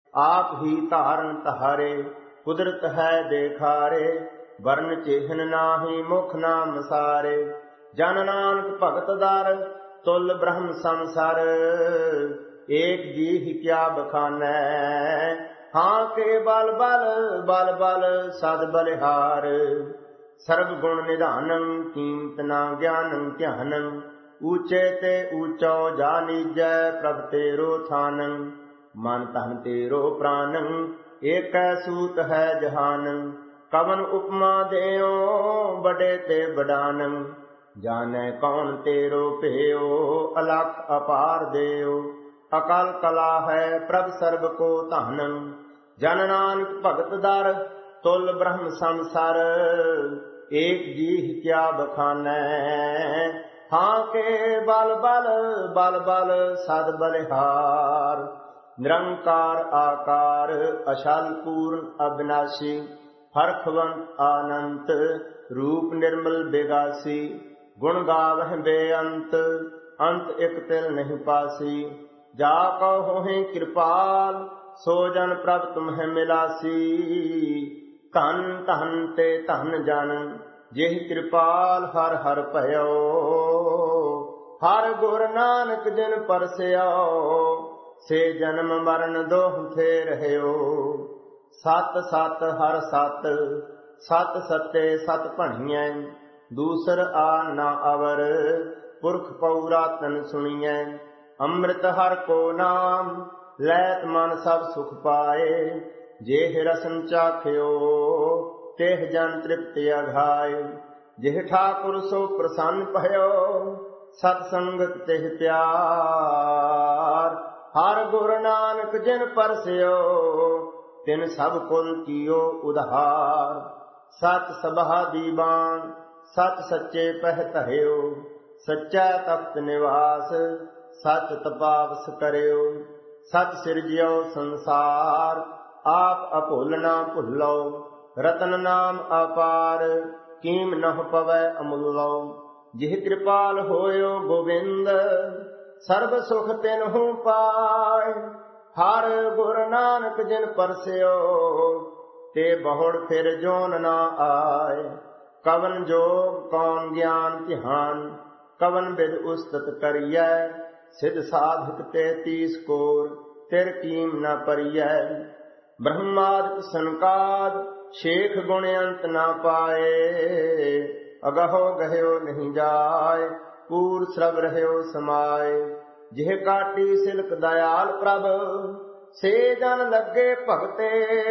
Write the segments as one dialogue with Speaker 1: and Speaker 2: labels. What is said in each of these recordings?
Speaker 1: आप ही धारन तहारे, कुदरत है देखारे। वर्ण चिन्ह नाहि मुख नाम सारे, जन नानक भगत दर, तुल ब्रह्म संसार। एक जी ही क्या बखानै, हाँ के बल बल बल बल सद बलिहार। सर्व गुण निधानं, कीमत ना ज्ञानं ध्यानं। ऊंचे ते ऊंचो जा नीजै, प्रभ तेरो थानं। मन तन तेरो प्राणं, एक सूत है जहानं। कवन उपमा देओ, बड़े ते बड़ानं। जाने कौन तेरो पेयो, अलख अपार देओ। अकाल कला है प्रभ सर्ब को तानं। जन नानक भगत दर, तुल ब्रह्म संसार। एक जी क्या बखानै, हाँ के बल बल बल बल सद बलिहार। निरंकार आकार, अशल पूर्ण अविनाशी। हरखवंत आनंत, रूप निर्मल बेगासी। गुण गावह बेअंत, अंत एक तिल नहीं पासी। जा कहो है कृपाल, सो जन प्रभ तुम्हें मिलासी। धन धन ते धन जन, जेहि कृपाल हर हर भयो। हर गुर नानक जिन परस्यो, से जन्म मरण दोह थे रहयो। सत सत हर सत, सत सत्य सत भणियै। दूसर आ ना अवर, पुरख पौरातन सुनियै। अमृत हर को नाम, लैत मन सब सुख पाए। जेह रसन चाख्यो, तेह जन तृप्ति अघाय। जेह ठाकुर सो प्रसन्न भयो, सत्संगत तेह प्यार। हर गुरु नानक जिन परस्यो, तिन सब कुल कियो उधार। सत सभा दीवान, सच सच्चे पह तह्यो। सच्चा तख्त निवास, सच तपावस करयो। सच सिरजियो संसार, आप अभुल ना भुलो। रतन नाम अपार, कीम नह पवै अमूलो। जिह कृपाल होयो गोविंद, सर्व सुख तिन्हु पाय। हर गुर नानक जिन परस्यो, ते बहुड़ फिर जोन ना आए। कवन जोग कौन ज्ञान ध्यान, कवन विद उस्तत करियै। सिद्ध साधक 33 कोर, तिर कीम न परियै। ब्रह्मादि सनकाद, शेख गुण अंत न पाए। अगहो गह्यो नहीं जाय, पूर श्रव रहयो समाय। जिह काटी सिलक दयाल प्रभ, से जन लगे भगते।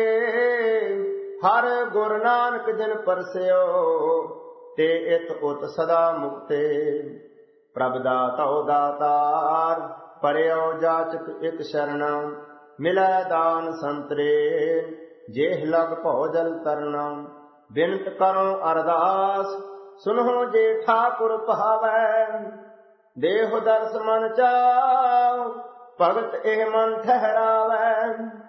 Speaker 1: हर गुर नानक जिन परस्यो, ते इत उत सदा मुक्ते। प्रभ दातो दातार, परयो जाचक एक शरण। मिलै दान संतरे, जेह लग भौजल तरना। बिनत करो अरदास, सुनहो जे ठाकुर पावै। देह दर्श मन चाओ, भगत एह मन ठहरावै।